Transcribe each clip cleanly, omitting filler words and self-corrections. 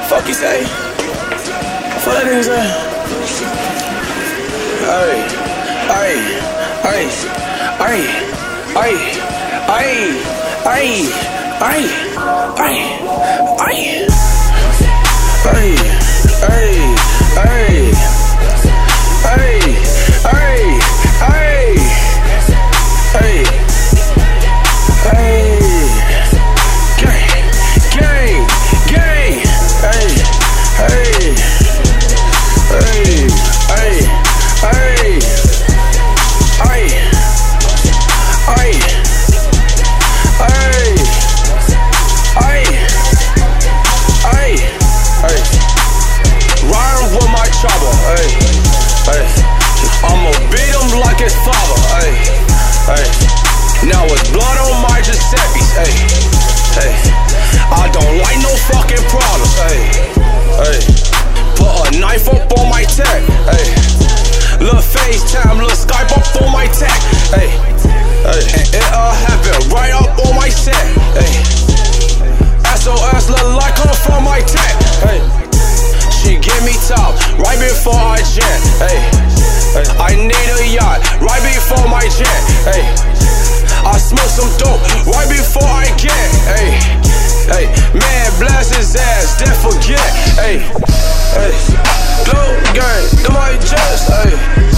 Fuck you say? Fuck that nigga say? Ay, ay, ay, ay, ay, ay, ay, ay, ay, ay, ay, ay, ay, ay, ay, ay, ay, ay. I'ma beat him like his father, ayy, ayy. Now it's blood on my Giuseppe's, ayy, ayy. I don't like no fucking problems, ayy, ayy. Put a knife up on my tech, ayy. Lil' FaceTime, lil' Skype up on my tech, ayy, ayy. And it'll happen right up on my set, ayy. SOS look like come from my tech, ayy. She give me top right before I jet, ayy. I need a yacht right before my jet, ayy. I smoke some dope right before I get, ayy, ayy. Man, blast his ass, then forget, ayy, ayy. Blue gang, do my jets, ayy.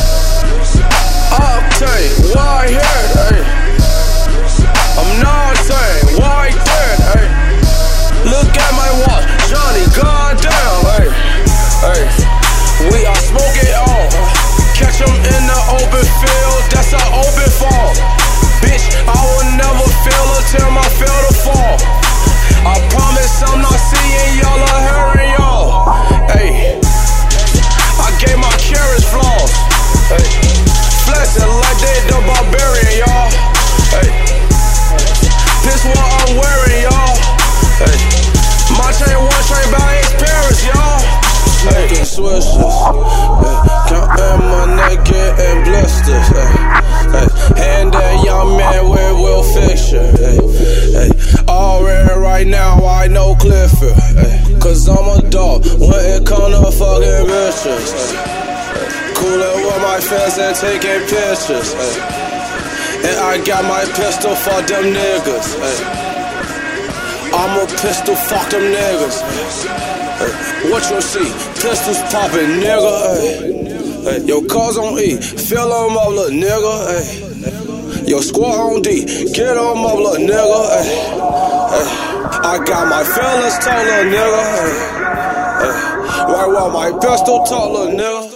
Octane, why here, ayy. I'm not saying why dead, ayy. Look at my watch, Johnny, goddamn, ayy, ayy. We are smoking all. Catch him in the open field, that's an open fall. Bitch, I will never fail until I fail to fall. I promise I'm not seeing y'all or hearing y'all. Ayy, I gave my carrots flaws. Ayy, flexing like they the barbarian, y'all. Ayy, this what I'm wearing, y'all. Ayy, my chain one train by his parents, y'all. Smoking swishers, counting my naked and blisters. Hand that young man with Will Fisher. Already right now I know Clifford. Cause I'm a dog when it come to fucking bitches. Coolin' with my friends and taking pictures. And I got my pistol for them niggas. I'm a pistol, fuck them niggas. What you see? Pistols poppin', nigga. Yo, cars on E, fill them up, little nigga. Yo, squad on D, get them up, little nigga. I got my fellas tall, little nigga. Right while my pistol talk, little nigga.